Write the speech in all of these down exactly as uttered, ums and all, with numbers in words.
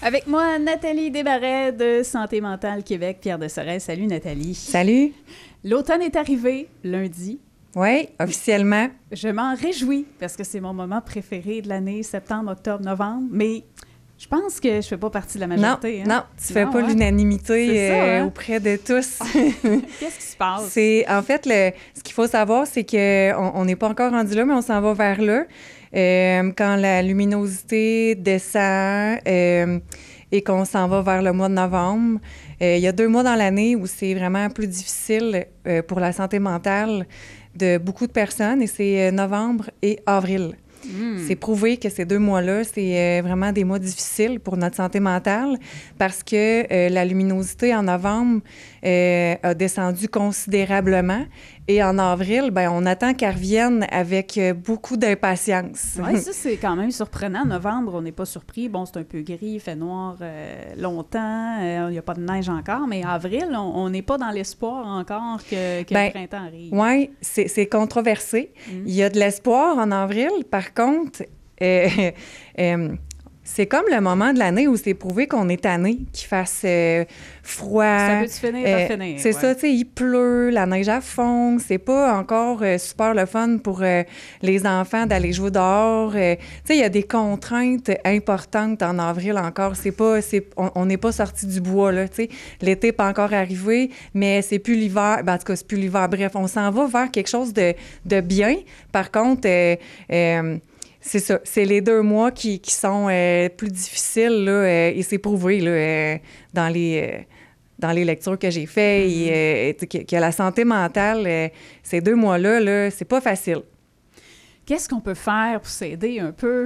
Avec moi, Nathalie Desmarais de Santé mentale Québec, Pierre de Sorel. Salut Nathalie. Salut. L'automne est arrivé lundi. Oui, officiellement. Je m'en réjouis parce que c'est mon moment préféré de l'année, septembre, octobre, novembre. Mais je pense que je ne fais pas partie de la majorité. Non, hein? non, tu ne fais Non, pas hein? l'unanimité ça, euh, hein? auprès de tous. Qu'est-ce qui se passe? C'est, en fait, le, ce qu'il faut savoir, c'est qu'on n'est pas encore rendu là, mais on s'en va vers là. Euh, quand la luminosité descend euh, et qu'on s'en va vers le mois de novembre, euh, il y a deux mois dans l'année où c'est vraiment plus difficile euh, pour la santé mentale de beaucoup de personnes, et c'est novembre et avril. Mm. C'est prouvé que ces deux mois-là, c'est euh, vraiment des mois difficiles pour notre santé mentale parce que euh, la luminosité en novembre euh, a descendu considérablement, et en avril, ben, on attend qu'elle revienne avec euh, beaucoup d'impatience. Oui, ça, c'est quand même surprenant. Novembre, on n'est pas surpris. Bon, c'est un peu gris, il fait noir euh, longtemps, il n'y a pas de neige encore, mais avril, on n'est pas dans l'espoir encore que, que ben, le printemps arrive. Oui, c'est, c'est controversé. Mm. Il y a de l'espoir en avril. Par contre, euh, euh, c'est comme le moment de l'année où c'est prouvé qu'on est tanné, qu'il fasse euh, froid. Ça peut-tu finir euh, par finir? C'est ouais. ça, tu sais, il pleut, la neige à fond. C'est pas encore euh, super le fun pour euh, les enfants d'aller jouer dehors. Euh, tu sais, il y a des contraintes importantes en avril encore. C'est pas, c'est, on n'est pas sorti du bois, là, tu sais. L'été n'est pas encore arrivé, mais c'est plus l'hiver. Ben, en tout cas, c'est plus l'hiver. Bref, on s'en va vers quelque chose de, de bien. Par contre, euh, euh, c'est ça. C'est les deux mois qui, qui sont euh, plus difficiles, là, euh, et c'est prouvé là, euh, dans, les, euh, dans les lectures que j'ai faites. Mm-hmm. Et, euh, que, que la santé mentale, euh, ces deux mois-là, là, c'est pas facile. Qu'est-ce qu'on peut faire pour s'aider un peu?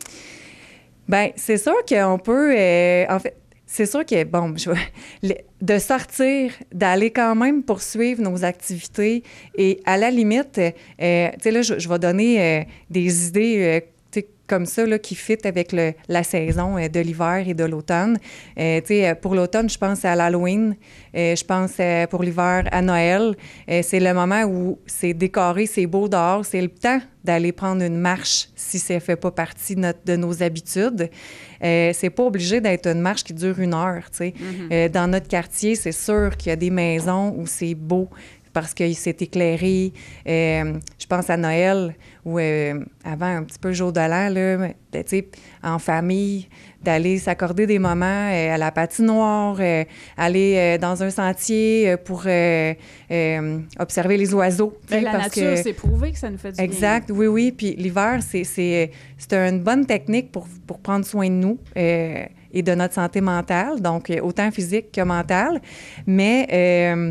Bien, c'est sûr qu'on peut... Euh, en fait, c'est sûr que, bon, je, de sortir, d'aller quand même poursuivre nos activités, et à la limite, euh, tu sais, là, je, je vais donner euh, des idées, euh, tu sais, comme ça, là, qui fit avec le, la saison euh, de l'hiver et de l'automne. Euh, tu sais, pour l'automne, je pense à l'Halloween, euh, je pense euh, pour l'hiver à Noël. Euh, c'est le moment où c'est décoré, c'est beau dehors, c'est le temps d'aller prendre une marche si ça ne fait pas partie de, notre, de nos habitudes. Euh, c'est pas obligé d'être une marche qui dure une heure, tu sais. Mm-hmm. Euh, dans notre quartier, c'est sûr qu'il y a des maisons où c'est beau parce que c'est éclairé. Euh, je pense à Noël, où euh, avant, un petit peu jour de l'an, là, tu sais, en famille, d'aller s'accorder des moments euh, à la patinoire, euh, aller euh, dans un sentier euh, pour euh, euh, observer les oiseaux. Bien, la nature, que... c'est prouvé que ça nous fait du exact, bien. oui, oui. Puis l'hiver, c'est, c'est, c'est une bonne technique pour, pour prendre soin de nous euh, et de notre santé mentale, donc autant physique que mentale. Mais... Euh,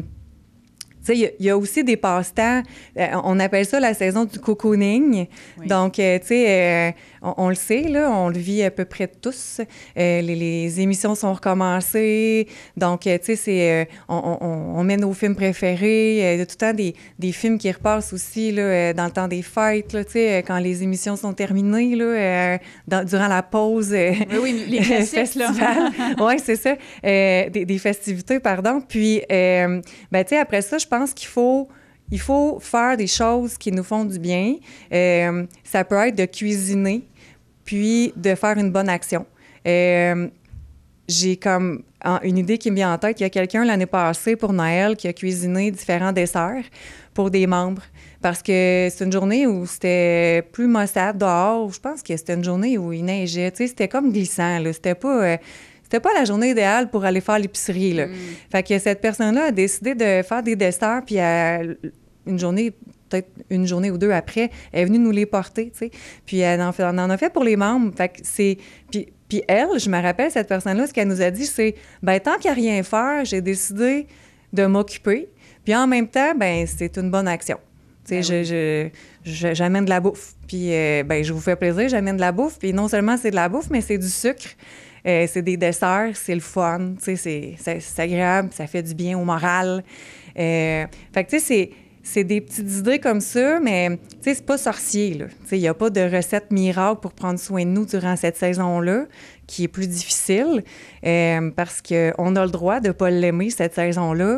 tu sais, il y, y a aussi des passe-temps. Euh, on appelle ça la saison du cocooning. Oui. Donc, euh, tu sais, euh, on, on le sait, là, on le vit à peu près tous. Euh, les, les émissions sont recommencées. Donc, euh, tu sais, c'est, euh, on, on, on met nos films préférés. Il y a tout le temps des, des films qui repassent aussi là, euh, dans le temps des fêtes, là, tu sais, quand les émissions sont terminées, là, euh, dans, durant la pause. Euh, oui, oui, les classiques, là. Oui, c'est ça. Euh, des, des festivités, pardon. Puis, euh, ben, tu sais, après ça, je pense Je pense qu'il faut, il faut faire des choses qui nous font du bien. Euh, ça peut être de cuisiner, puis de faire une bonne action. Euh, j'ai comme une idée qui me vient en tête. Il y a quelqu'un l'année passée pour Noël qui a cuisiné différents desserts pour des membres. Parce que c'est une journée où c'était plus maussade dehors. Je pense que c'était une journée où il neigeait. Tu sais, c'était comme glissant, là. C'était pas... Euh, C'était pas la journée idéale pour aller faire l'épicerie, là. Mm. Fait que cette personne-là a décidé de faire des desserts, puis elle, une journée, peut-être une journée ou deux après, elle est venue nous les porter, tu sais. Puis elle en, fait, on en a fait pour les membres. Fait que c'est... Puis, puis elle, je me rappelle, cette personne-là, ce qu'elle nous a dit, c'est, ben tant qu'il n'y a rien à faire, j'ai décidé de m'occuper. Puis en même temps, ben c'est une bonne action. Tu sais, ben oui. je, je, je, j'amène de la bouffe. Puis, euh, ben je vous fais plaisir, j'amène de la bouffe. Puis non seulement c'est de la bouffe, mais c'est du sucre. Euh, c'est des desserts, c'est le fun, tu sais, c'est, c'est, c'est agréable, ça fait du bien au moral. Euh, fait que, tu sais, c'est, c'est des petites idées comme ça, mais, tu sais, c'est pas sorcier, là. Tu sais, il n'y a pas de recette miracle pour prendre soin de nous durant cette saison-là, qui est plus difficile, euh, parce qu'on a le droit de ne pas l'aimer, cette saison-là,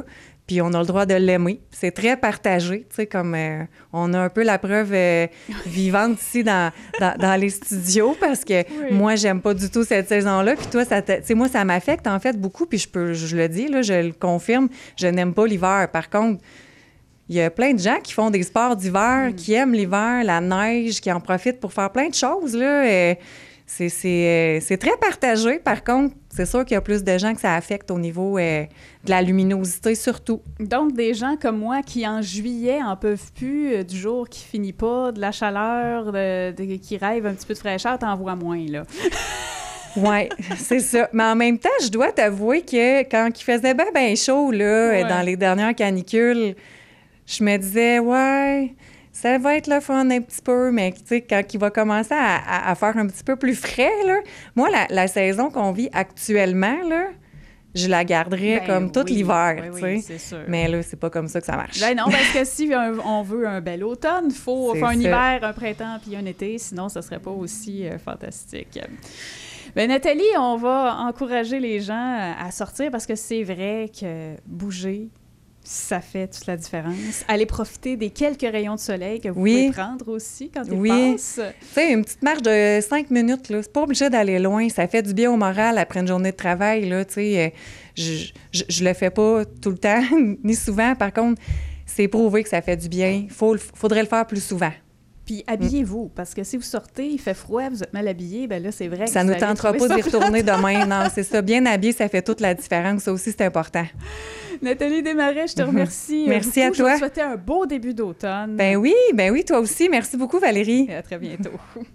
puis on a le droit de l'aimer. C'est très partagé, tu sais, comme euh, on a un peu la preuve euh, vivante ici dans, dans, dans les studios, parce que oui. moi, j'aime pas du tout cette saison-là, puis toi, ça tu sais, moi, ça m'affecte en fait beaucoup, puis je peux, je le dis, là, je le confirme, je n'aime pas l'hiver. Par contre, il y a plein de gens qui font des sports d'hiver, mm. qui aiment l'hiver, la neige, qui en profitent pour faire plein de choses, là, et c'est, c'est, c'est très partagé. Par contre, c'est sûr qu'il y a plus de gens que ça affecte au niveau euh, de la luminosité, surtout. Donc, des gens comme moi qui, en juillet, en peuvent plus euh, du jour qui finit pas, de la chaleur, de, de, qui rêvent un petit peu de fraîcheur, t'en vois moins, là. Oui, c'est ça. Mais en même temps, je dois t'avouer que quand il faisait bien, bien chaud, là, ouais. dans les dernières canicules, je me disais, ouais... ça va être le fun un petit peu, mais tu sais, quand il va commencer à, à, à faire un petit peu plus frais, là, moi, la, la saison qu'on vit actuellement, là, je la garderais ben, comme tout oui, l'hiver, oui, tu sais. Oui, c'est sûr. Mais là, c'est pas comme ça que ça marche. Ben non, parce que si on veut un bel automne, il faut faire un ça. hiver, un printemps puis un été, sinon ça serait pas aussi euh, fantastique. Ben Nathalie, on va encourager les gens à sortir parce que c'est vrai que bouger, ça fait toute la différence. Allez profiter des quelques rayons de soleil que vous oui. pouvez prendre aussi quand ils oui. passent. Tu sais, une petite marche de cinq minutes, là, c'est pas obligé d'aller loin. Ça fait du bien au moral après une journée de travail, là, tu sais. Je, je, je le fais pas tout le temps, ni souvent. Par contre, c'est prouvé que ça fait du bien. Il faut, faudrait le faire plus souvent. Puis habillez-vous, mm. parce que si vous sortez, il fait froid, vous êtes mal habillé, bien là, c'est vrai que ça ne nous tentera pas d'y retourner demain. Non, c'est ça. Bien habillé, ça fait toute la différence. Ça aussi, c'est important. Nathalie Desmarais, je te remercie. Mm-hmm. Merci beaucoup. à toi. Je te souhaite un beau début d'automne. Ben oui, ben oui, toi aussi. Merci beaucoup, Valérie. Et à très bientôt.